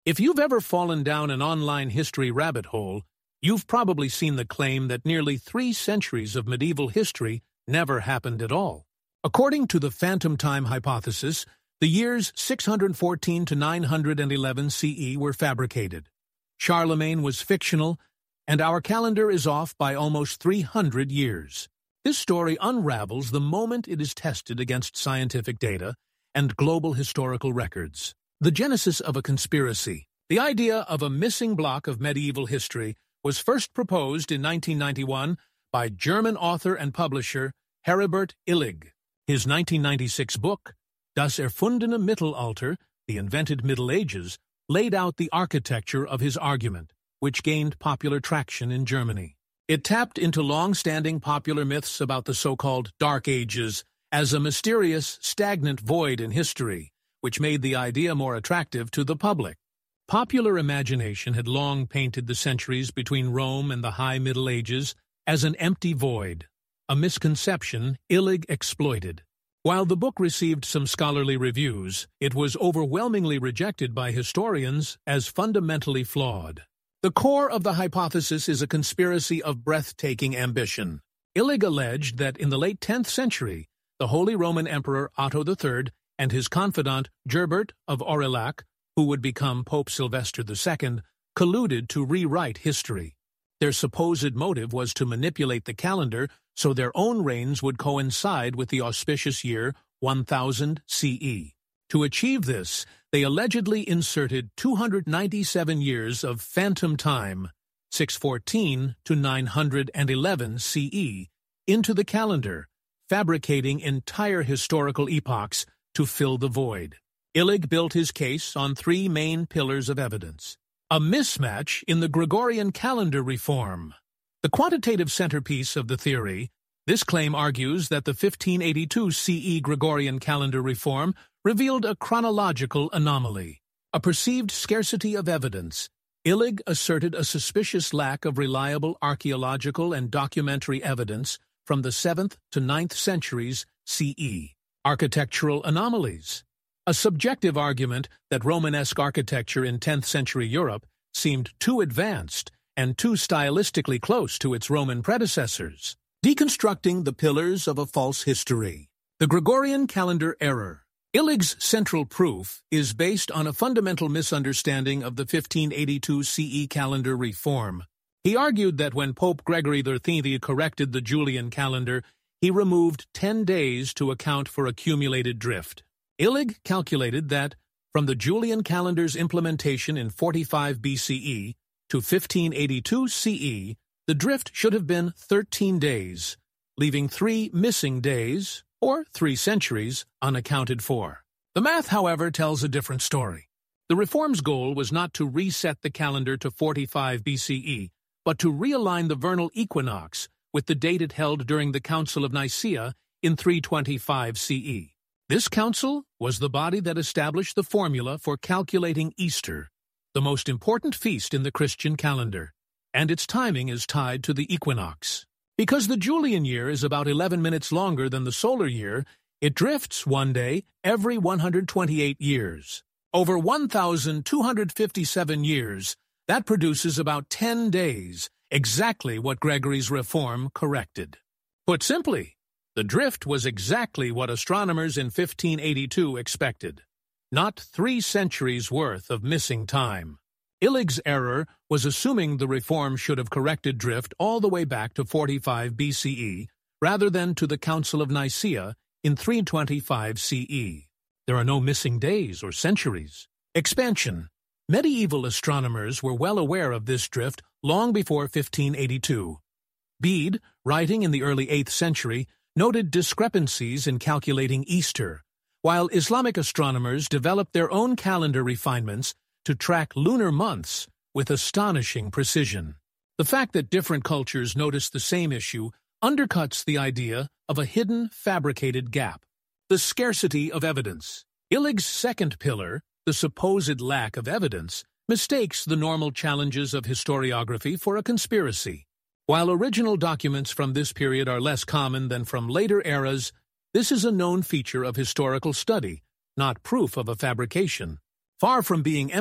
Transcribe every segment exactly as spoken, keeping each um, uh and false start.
If you've ever fallen down an online history rabbit hole, you've probably seen the claim that nearly three centuries of medieval history never happened at all. According to the phantom time hypothesis, the years six hundred fourteen to nine hundred eleven C E were fabricated. Charlemagne was fictional, and our calendar is off by almost three hundred years. This story unravels the moment it is tested against scientific data and global historical records. The genesis of a conspiracy. The idea of a missing block of medieval history was first proposed in nineteen ninety-one by German author and publisher Heribert Illig. His nineteen ninety-six book, Das erfundene Mittelalter, The Invented Middle Ages, laid out the architecture of his argument, which gained popular traction in Germany. It tapped into long-standing popular myths about the so-called Dark Ages as a mysterious, stagnant void in history, which made the idea more attractive to the public. Popular imagination had long painted the centuries between Rome and the High Middle Ages as an empty void, a misconception Illig exploited. While the book received some scholarly reviews, it was overwhelmingly rejected by historians as fundamentally flawed. The core of the hypothesis is a conspiracy of breathtaking ambition. Illig alleged that in the late tenth century, the Holy Roman Emperor Otto the Third and his confidant Gerbert of Aurillac, who would become Pope Sylvester the Second, colluded to rewrite history. Their supposed motive was to manipulate the calendar so their own reigns would coincide with the auspicious year one thousand C E. To achieve this, they allegedly inserted two hundred ninety-seven years of phantom time, six fourteen to nine hundred eleven C E, into the calendar, fabricating entire historical epochs to fill the void. Illig built his case on three main pillars of evidence. A mismatch in the Gregorian calendar reform. The quantitative centerpiece of the theory, this claim argues that the fifteen eighty-two C E Gregorian calendar reform revealed a chronological anomaly, a perceived scarcity of evidence. Illig asserted a suspicious lack of reliable archaeological and documentary evidence from the seventh to ninth centuries C E. Architectural anomalies. A subjective argument that Romanesque architecture in tenth century Europe seemed too advanced and too stylistically close to its Roman predecessors. Deconstructing the pillars of a false history. The Gregorian calendar error. Illig's central proof is based on a fundamental misunderstanding of the fifteen eighty-two C E calendar reform. He argued that when Pope Gregory the Third corrected the Julian calendar, he removed ten days to account for accumulated drift. Illig calculated that, from the Julian calendar's implementation in forty-five B C E to fifteen eighty-two C E, the drift should have been thirteen days, leaving three missing days, or three centuries, unaccounted for. The math, however, tells a different story. The reform's goal was not to reset the calendar to forty-five B C E, but to realign the vernal equinox with the date it held during the Council of Nicaea in three twenty-five C E. This council was the body that established the formula for calculating Easter, the most important feast in the Christian calendar, and its timing is tied to the equinox. Because the Julian year is about eleven minutes longer than the solar year, it drifts one day every one hundred twenty-eight years. Over one thousand two hundred fifty-seven years, that produces about ten days, exactly what Gregory's reform corrected. Put simply, the drift was exactly what astronomers in fifteen eighty-two expected, not three centuries' worth of missing time. Illig's error was assuming the reform should have corrected drift all the way back to forty-five B C E, rather than to the Council of Nicaea in three twenty-five C E. There are no missing days or centuries. Expansion. Medieval astronomers were well aware of this drift long before fifteen eighty-two. Bede, writing in the early eighth century, noted discrepancies in calculating Easter, while Islamic astronomers developed their own calendar refinements to track lunar months with astonishing precision. The fact that different cultures noticed the same issue undercuts the idea of a hidden, fabricated gap. The scarcity of evidence. Illig's second pillar, the supposed lack of evidence, mistakes the normal challenges of historiography for a conspiracy. While original documents from this period are less common than from later eras, this is a known feature of historical study, not proof of a fabrication. Far from being empty,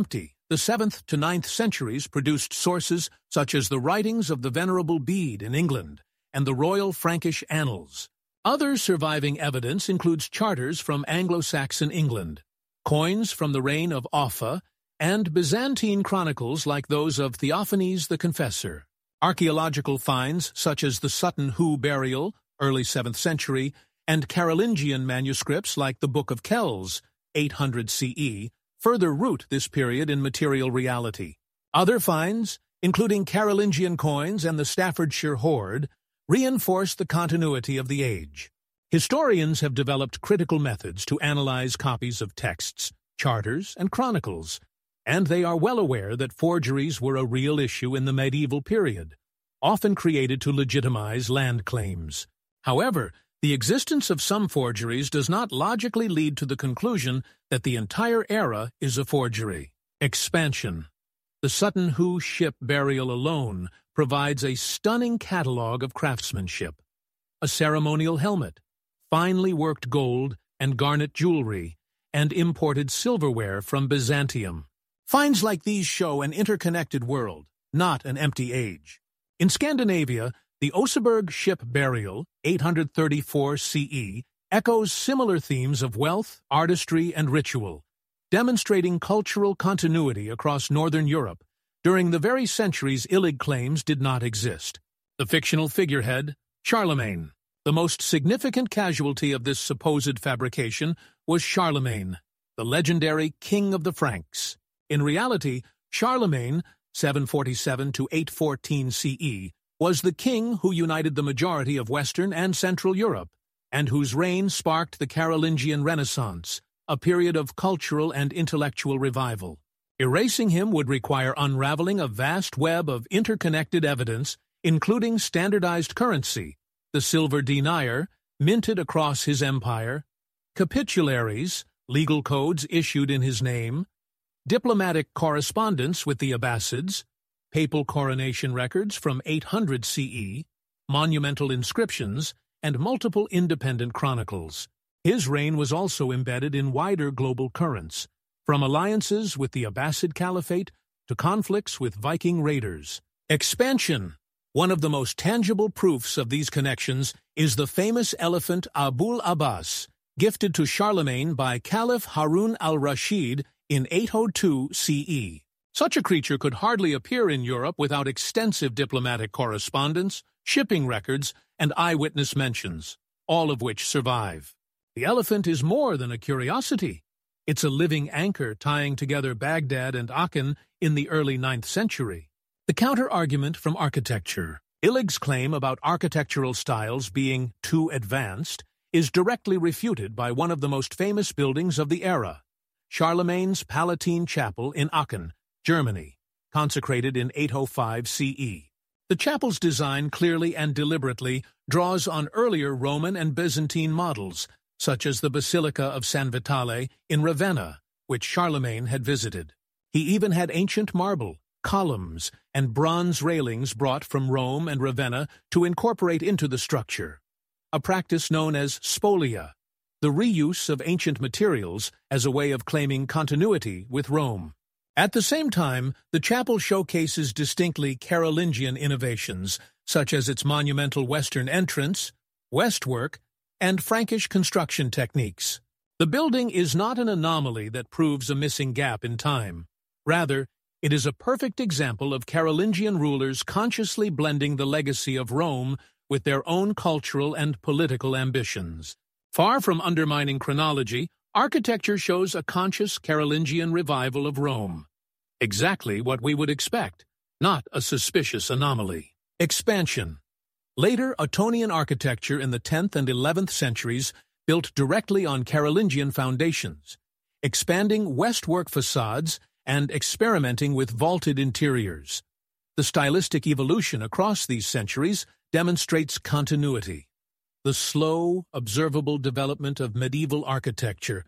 The seventh to ninth centuries produced sources such as the writings of the Venerable Bede in England and the Royal Frankish Annals. Other surviving evidence includes charters from Anglo-Saxon England, coins from the reign of Offa, and Byzantine chronicles like those of Theophanes the Confessor. Archaeological finds such as the Sutton Hoo burial, early seventh century, and Carolingian manuscripts like the Book of Kells, eight hundred C E, further root this period in material reality. Other finds, including Carolingian coins and the Staffordshire hoard, reinforce the continuity of the age. Historians have developed critical methods to analyze copies of texts, charters, and chronicles, and they are well aware that forgeries were a real issue in the medieval period, often created to legitimize land claims. However, the existence of some forgeries does not logically lead to the conclusion that the entire era is a forgery. Expansion. The Sutton Hoo ship burial alone provides a stunning catalog of craftsmanship. A ceremonial helmet, finely worked gold and garnet jewelry, and imported silverware from Byzantium. Finds like these show an interconnected world, not an empty age. In Scandinavia, the Oseberg ship burial, eight hundred thirty-four C E, echoes similar themes of wealth, artistry, and ritual, demonstrating cultural continuity across Northern Europe during the very centuries Illig claims did not exist. The fictional figurehead, Charlemagne. The most significant casualty of this supposed fabrication was Charlemagne, the legendary king of the Franks. In reality, Charlemagne, seven forty-seven to eight fourteen C E, was the king who united the majority of Western and Central Europe, and whose reign sparked the Carolingian Renaissance, a period of cultural and intellectual revival. Erasing him would require unraveling a vast web of interconnected evidence, including standardized currency, the silver denier, minted across his empire, capitularies, legal codes issued in his name, diplomatic correspondence with the Abbasids, papal coronation records from eight hundred C E, monumental inscriptions, and multiple independent chronicles. His reign was also embedded in wider global currents, from alliances with the Abbasid Caliphate to conflicts with Viking raiders. Expansion. One of the most tangible proofs of these connections is the famous elephant Abul Abbas, gifted to Charlemagne by Caliph Harun al-Rashid in eight oh two C E. Such a creature could hardly appear in Europe without extensive diplomatic correspondence, shipping records, and eyewitness mentions, all of which survive. The elephant is more than a curiosity. It's a living anchor tying together Baghdad and Aachen in the early ninth century. The counter-argument from architecture. Illig's claim about architectural styles being too advanced is directly refuted by one of the most famous buildings of the era, Charlemagne's Palatine Chapel in Aachen, Germany, consecrated in eight oh five C E. The chapel's design clearly and deliberately draws on earlier Roman and Byzantine models, such as the Basilica of San Vitale in Ravenna, which Charlemagne had visited. He even had ancient marble, columns, and bronze railings brought from Rome and Ravenna to incorporate into the structure, a practice known as spolia, the reuse of ancient materials as a way of claiming continuity with Rome. At the same time, the chapel showcases distinctly Carolingian innovations, such as its monumental western entrance, westwork, and Frankish construction techniques. The building is not an anomaly that proves a missing gap in time. Rather, it is a perfect example of Carolingian rulers consciously blending the legacy of Rome with their own cultural and political ambitions. Far from undermining chronology, architecture shows a conscious Carolingian revival of Rome. Exactly what we would expect, not a suspicious anomaly. Expansion. Later Ottonian architecture in the tenth and eleventh centuries built directly on Carolingian foundations, expanding westwork facades and experimenting with vaulted interiors. The stylistic evolution across these centuries demonstrates continuity. The slow, observable development of medieval architecture,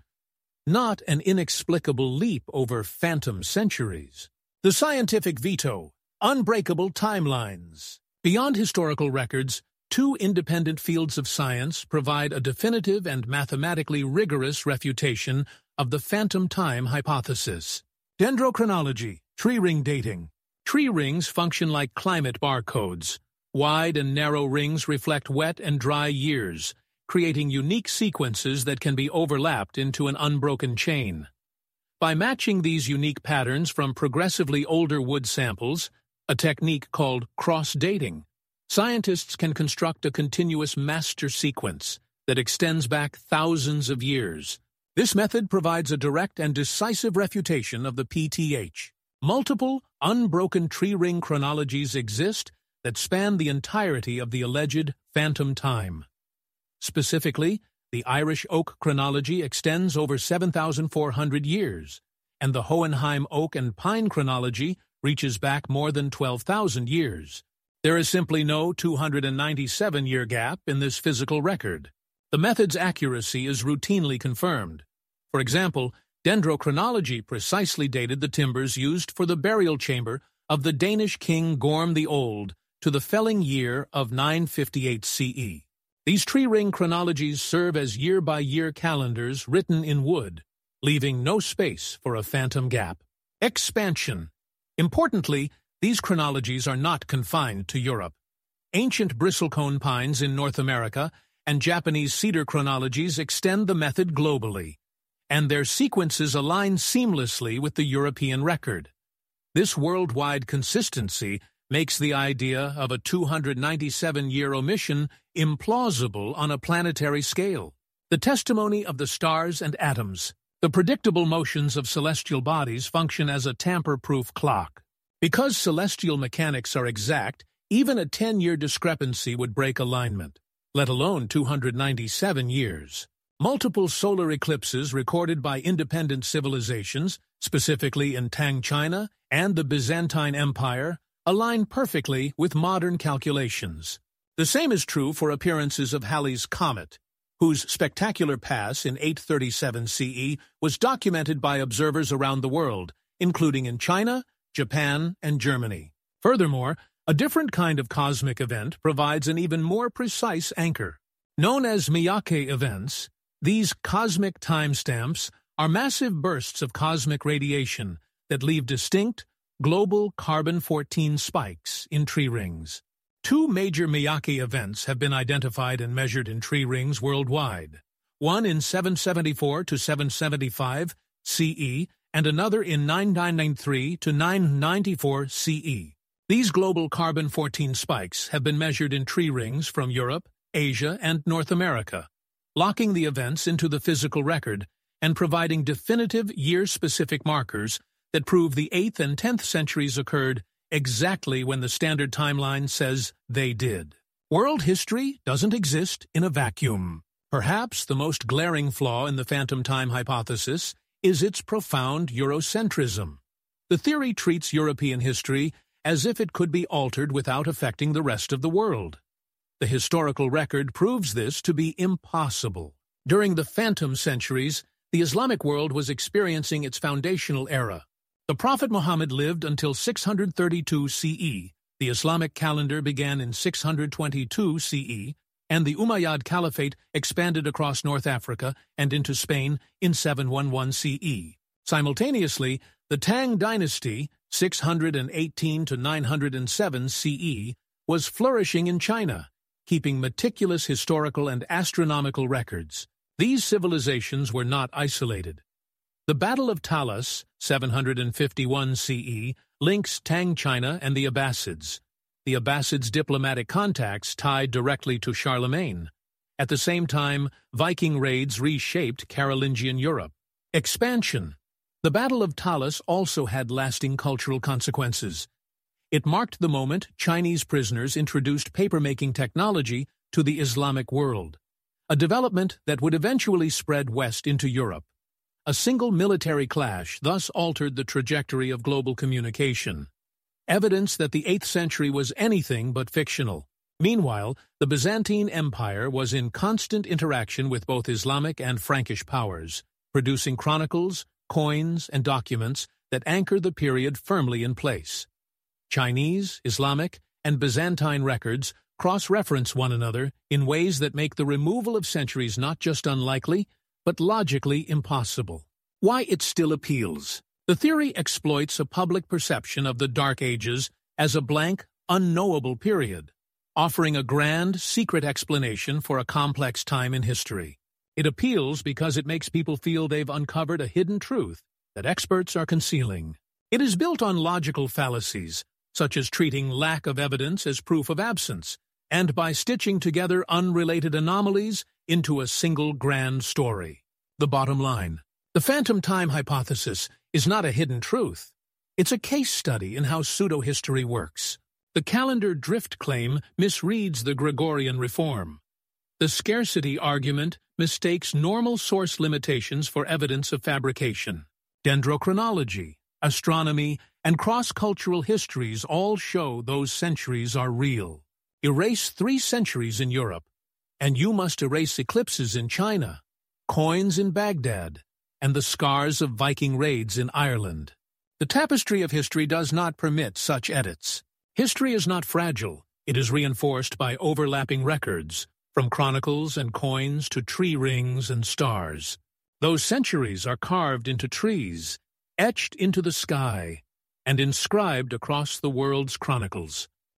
not an inexplicable leap over phantom centuries. The scientific veto, unbreakable timelines. Beyond historical records, two independent fields of science provide a definitive and mathematically rigorous refutation of the phantom time hypothesis. Dendrochronology, tree ring dating. Tree rings function like climate barcodes. Wide and narrow rings reflect wet and dry years, creating unique sequences that can be overlapped into an unbroken chain. By matching these unique patterns from progressively older wood samples, a technique called cross-dating, scientists can construct a continuous master sequence that extends back thousands of years. This method provides a direct and decisive refutation of the P T H. Multiple, unbroken tree ring chronologies exist that span the entirety of the alleged phantom time. Specifically, the Irish oak chronology extends over seven thousand four hundred years, and the Hohenheim oak and pine chronology reaches back more than twelve thousand years. There is simply no two hundred ninety-seven year gap in this physical record. The method's accuracy is routinely confirmed. For example, dendrochronology precisely dated the timbers used for the burial chamber of the Danish king Gorm the Old to the felling year of nine fifty-eight C E. These tree ring chronologies serve as year-by-year calendars written in wood, leaving no space for a phantom gap. Expansion. Importantly, these chronologies are not confined to Europe. Ancient bristlecone pines in North America and Japanese cedar chronologies extend the method globally, and their sequences align seamlessly with the European record. This worldwide consistency makes the idea of a two hundred ninety-seven year omission implausible on a planetary scale. The testimony of the stars and atoms. The predictable motions of celestial bodies function as a tamper-proof clock. Because celestial mechanics are exact, even a ten year discrepancy would break alignment, let alone two hundred ninety-seven years. Multiple solar eclipses recorded by independent civilizations, specifically in Tang China and the Byzantine Empire, align perfectly with modern calculations. The same is true for appearances of Halley's Comet, whose spectacular pass in eight thirty-seven C E was documented by observers around the world, including in China, Japan, and Germany. Furthermore, a different kind of cosmic event provides an even more precise anchor. Known as Miyake events, these cosmic timestamps are massive bursts of cosmic radiation that leave distinct, global carbon fourteen spikes in tree rings. Two major Miyake events have been identified and measured in tree rings worldwide, one in seven seventy-four to seven seventy-five C E and another in nine ninety-three to nine ninety-four C E. These global carbon fourteen spikes have been measured in tree rings from Europe, Asia, and North America, locking the events into the physical record and providing definitive year-specific markers that prove the eighth and tenth centuries occurred exactly when the standard timeline says they did. World history doesn't exist in a vacuum. Perhaps the most glaring flaw in the phantom time hypothesis is its profound Eurocentrism. The theory treats European history as if it could be altered without affecting the rest of the world. The historical record proves this to be impossible. During the phantom centuries, the Islamic world was experiencing its foundational era. The Prophet Muhammad lived until six hundred thirty-two C E, the Islamic calendar began in six hundred twenty-two C E, and the Umayyad Caliphate expanded across North Africa and into Spain in seven eleven C E. Simultaneously, the Tang dynasty, six hundred eighteen to nine hundred seven C E, was flourishing in China, keeping meticulous historical and astronomical records. These civilizations were not isolated. The Battle of Talas, seven hundred fifty-one C E, links Tang China and the Abbasids. The Abbasids' diplomatic contacts tied directly to Charlemagne. At the same time, Viking raids reshaped Carolingian Europe. Expansion. The Battle of Talas also had lasting cultural consequences. It marked the moment Chinese prisoners introduced papermaking technology to the Islamic world, a development that would eventually spread west into Europe. A single military clash thus altered the trajectory of global communication, evidence that the eighth century was anything but fictional. Meanwhile, the Byzantine Empire was in constant interaction with both Islamic and Frankish powers, producing chronicles, coins, and documents that anchor the period firmly in place. Chinese, Islamic, and Byzantine records cross-reference one another in ways that make the removal of centuries not just unlikely, but logically impossible. Why it still appeals. The The theory exploits a public perception of the Dark Ages as a blank, unknowable period, offering a grand, secret explanation for a complex time in history. It appeals because it makes people feel they've uncovered a hidden truth that experts are concealing. It is built on logical fallacies, such as treating lack of evidence as proof of absence, and by stitching together unrelated anomalies into a single grand story. The bottom line: the phantom time hypothesis is not a hidden truth. It's a case study in how pseudo-history works. The calendar drift claim misreads the Gregorian reform. The scarcity argument mistakes normal source limitations for evidence of fabrication. Dendrochronology, astronomy, and cross-cultural histories all show those centuries are real. Erase three centuries in Europe, and you must erase eclipses in China, coins in Baghdad, and the scars of Viking raids in Ireland. The tapestry of history does not permit such edits. History is not fragile. It is reinforced by overlapping records, from chronicles and coins to tree rings and stars. Those centuries are carved into trees, etched into the sky, and inscribed across the world's chronicles.